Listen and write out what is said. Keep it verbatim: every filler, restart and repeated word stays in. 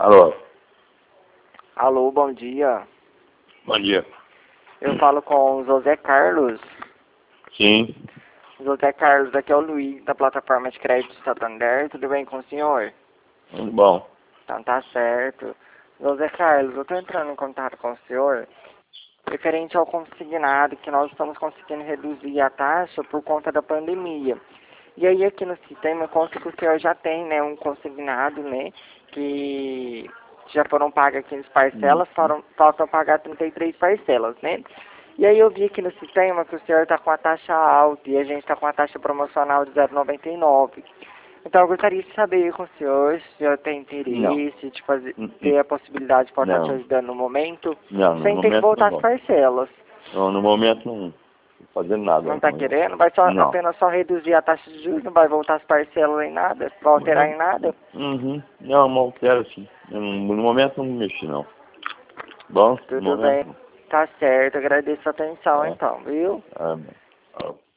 Alô? Alô, bom dia. Bom dia. Eu falo com o José Carlos. Sim. José Carlos, aqui é o Luiz, da plataforma de crédito Santander. Tudo bem com o senhor? Muito bom. Então tá certo. José Carlos, eu tô entrando em contato com o senhor referente ao consignado, que nós estamos conseguindo reduzir a taxa por conta da pandemia. E aí aqui no sistema consta que o senhor já tem, né, um consignado, né, que já foram pagas quinze parcelas, foram, faltam pagar trinta e três parcelas, né? E aí eu vi aqui no sistema que o senhor está com a taxa alta e a gente está com a taxa promocional de zero vírgula noventa e nove. Então eu gostaria de saber com o senhor se o senhor tem Não. interesse de fazer, Hum, ter hum. a possibilidade de poder estar te Não. ajudando no momento, Não, no sem ter que momento voltar não as vou. parcelas. Não, no momento não estou fazendo nada. Não está Não. querendo? Vai só, Não. apenas só reduzir a taxa de juros, não vai voltar as parcelas em nada, vai alterar em nada? Uhum. Não, não quero sim. Eu não- no momento não mexi não. Bom, no Tudo momento bem. não. Tá certo, agradeço a atenção É. então, viu? Ah, ah.